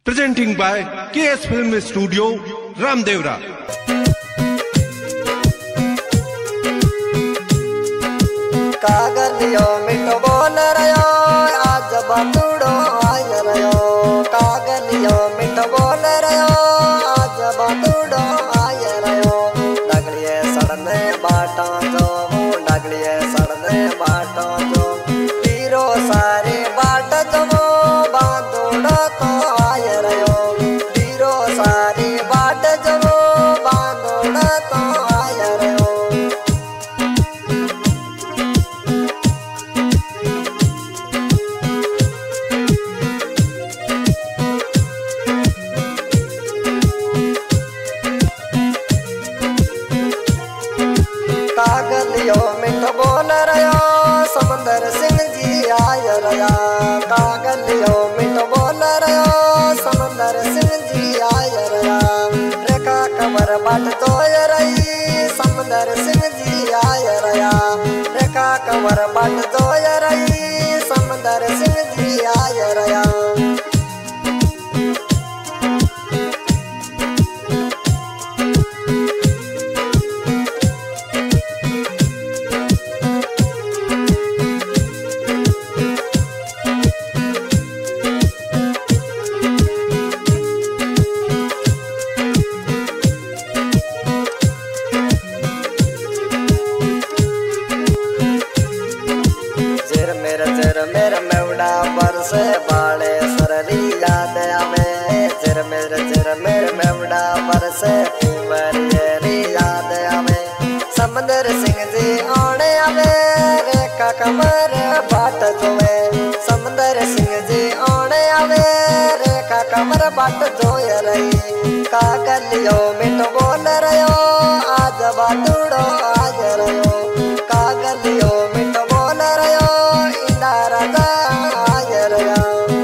Presenting by KS Film Studio, Ramdevra. कागलियो मिठो बोल रयो आज बातुड़ो आय रयो। कागलियो मिठो बोल रयो आज बातुड़ो आय रयो। डगलिए सड़ने बाटा जो डगलिए सड़ने बाटा जो पीरो सारे बाट जमो बांधुड़ो तो आय रयो। पीरो सारे बाट जमो बांधुड़ो तो आय रयो। कागलियो मिठो बोल रयो समंदर सिंह जी आय रया। कागलियो मिठो बोल रयो समंदर सिंह जी आय रया। रेखा कमर बाट धोय रही समंदर सिंह जी आय रया। रेखा कमर बाट धोय रही समंदर सिंह जी आय रया। मेरा मेवड़ा बरसे बाले सरली याद आवे। चिर मेरे मेवड़ा बरसे पीवरियरी याद आवे। समंदर सिंह जी आने आवे रेखा कमर बाट जोवे। समंदर सिंह जी आने आवे रेखा कमर बाट जोय रही। कागलियो मिठो बोल रयो आज बातुड़ो आय रयो। कागलियो मिठो बोल रयो राजा आय रया।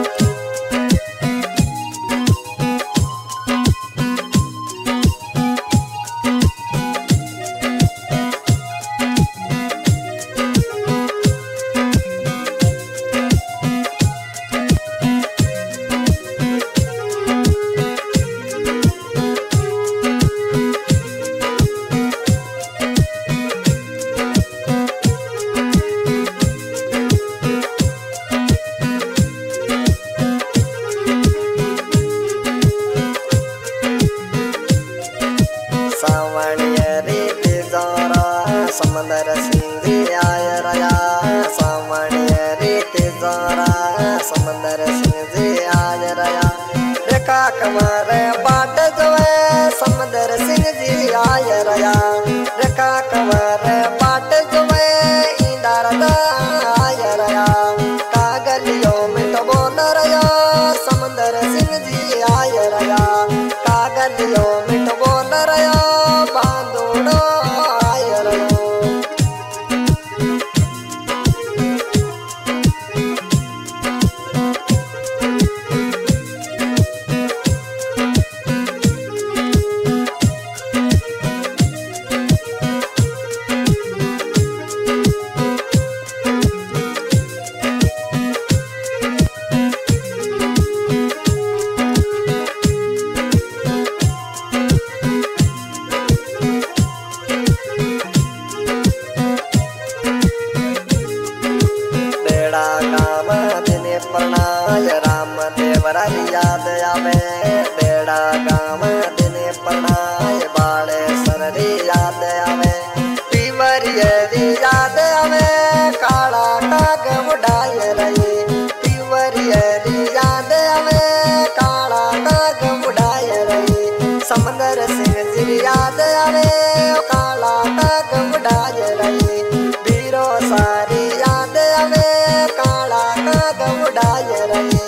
समंदर सिंह जी आय रया। सावणिया रीति जोरा समंदर सिंह जी आय रया। रेखा कमर बाट जोवे समंदर सिंह जी आय रया। रेखा कमर बाट जोवे इंदार आय रया। कागलियो मिठो बोल रयो समंदर सिंह जी आय रया। कागलियो मिठो बोल रयो बांधुड़ो आय रयो। गाम दिने प्रणाय राम देवरा याद आवे। बेड़ा गाम दिने प्रणाय बाले सररी याद आवे। पीवरियरी याद आवे काला काग मुडाय रही। पीवरियरी याद आवे काला काग मुडाय रही। समंदर सिंह जी याद आवे काला काग मुडाय रही। बीरो सारी याद आवे काला काग उड़ाय रही।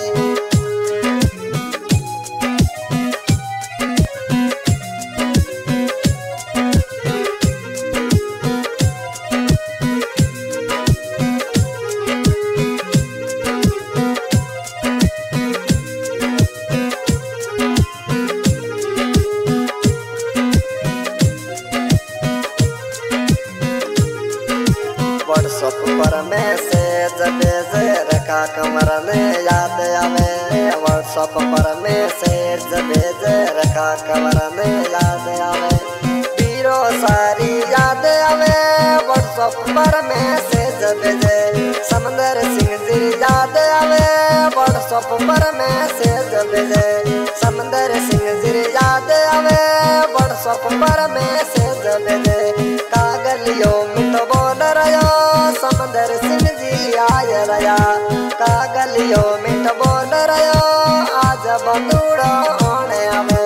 व्हाट्सएप पर मैसेज भेजे रेखा कमर में याद आवे। व्हाट्सएप पर मैसेज मेज भेज रखा कमर में याद आवे पीरो सारी याद आवे व्हाट्सएप पर मैसेज भेजे समंदर सिंह जी याद आवे व्हाट्सएप पर मैसेज भेजे समंदर सिंह जी याद आवे व्हाट्सएप पर मैसेज भेजे कागलियो मिठो बोल रयो समंदर सिंह जी आय रया कागलियो मिठो बोल रयो आज बंदूड़ा आने आवे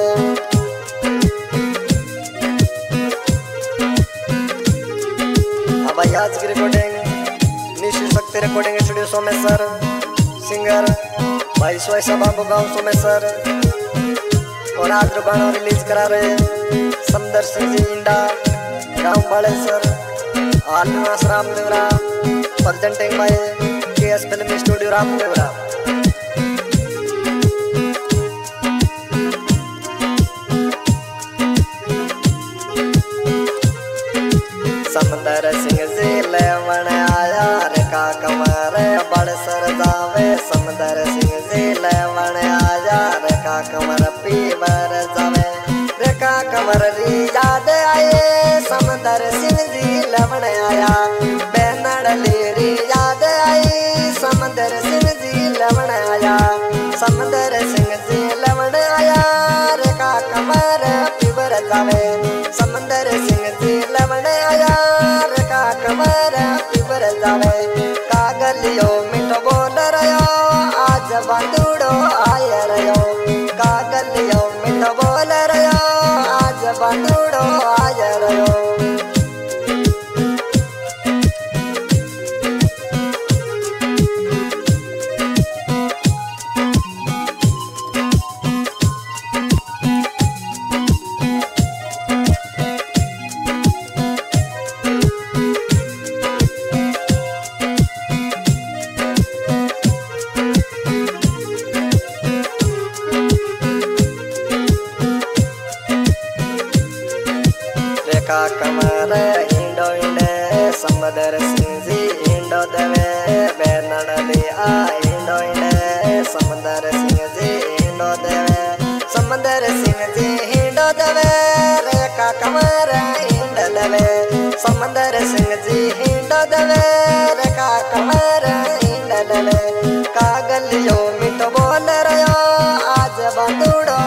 भाई आज की रिकॉर्डिंग निश्चित शक्ति रिकॉर्डिंग स्टूडियो सोमेश्वर सिंगर भाई सोयसा बाबू गांव सोमेश्वर और आज गाना रिलीज करा रहे समंदर सिंह जी इंडा गांव बालेश्वर आलूस Ramdevra presenting by KS film studio Ramdevra Samandar Singh जी लेवन आया रेखा कमर बड़सर जावे समंदर सिंह जी लेवन आया रेखा कमर पीवर जावे रेखा कमर री याद आए समंदर सिंह जी लेवन आया बैनड़ ली याद आई समंदर सिंह जी लेवन आया समंदर सिंह जी लेवन आया रेखा कमर पीवर जावे समंदर सिंह जी लेवन आया रेखा कमर पीवर जावे कागलियो मिठो बोल रयो आज बंदूड़ो आय रयो कागलियो मिठो बोल रयो आज बंदूड़ो आय रयो रेखा कमर इंडो इंडे समंदर सिंह जी इंडो देवे बैनड़ लिया इंडो इंडे समंदर सिंह जी इंडो देवे समंदर सिंह जी इंडो देवे रेखा कमर इंड देवे समंदर सिंह जी इंडो देवे रेखा कमर इंड देवे कागलियो मिठो बोल रयो आज बंदूड़ो